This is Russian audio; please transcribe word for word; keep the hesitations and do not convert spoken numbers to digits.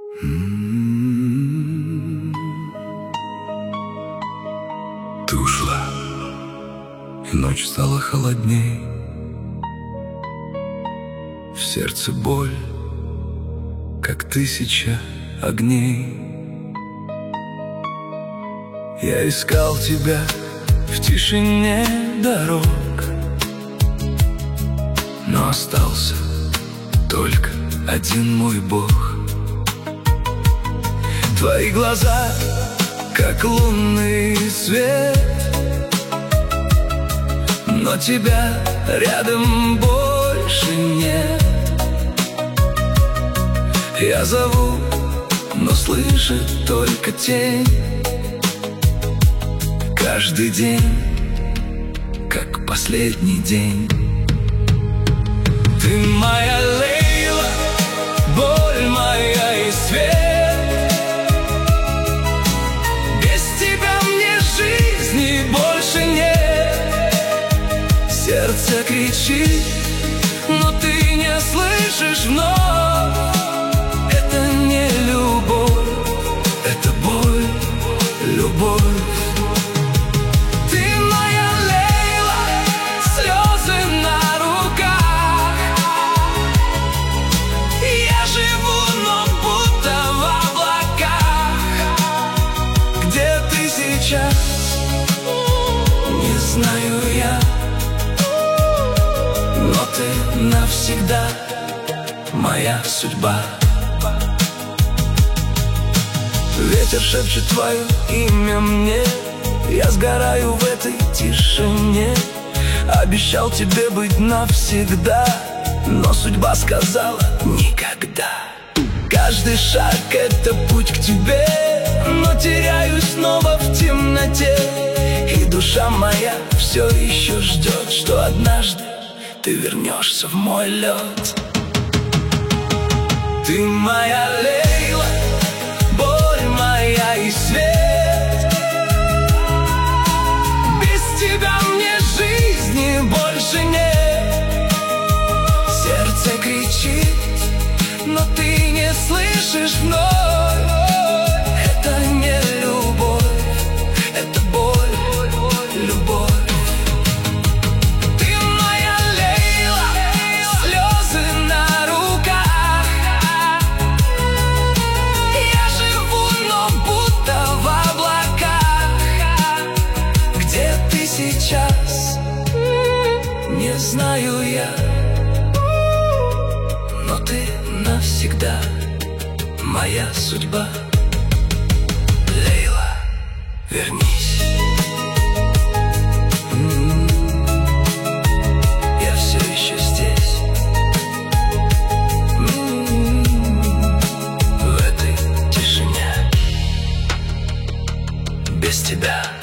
Ты ушла, и ночь стала холодней. В сердце боль, как тысяча огней. Я искал тебя в тишине дорог, но остался только один мой Бог. Твои глаза, как лунный свет, но тебя рядом больше нет. Я зову, но слышит только тень. Каждый день, как последний день. Ты моя Лейла, боль моя и свет. Без тебя мне жизни больше нет. Сердце кричит, но ты не слышишь вновь. Это не любовь, это боль, любовь. Не знаю я, но ты навсегда моя судьба. Ветер шепчет твое имя мне, я сгораю в этой тишине. Обещал тебе быть навсегда, но судьба сказала никогда. Каждый шаг — это путь к тебе, но теряюсь снова в темноте. И душа моя все еще ждет, что однажды ты вернешься в мой лед. Ты моя Лейла, боль моя и свет. Без тебя мне жизни больше нет. Сердце кричит, но ты не слышишь вновь. Это не любовь, это боль, любовь. Ты моя Лейла, слезы на руках. Я живу, но будто в облаках. Где ты сейчас, не знаю я, но ты навсегда моя судьба. Лейла, вернись. М-м-м. Я все еще здесь. М-м-м. В этой тишине без тебя.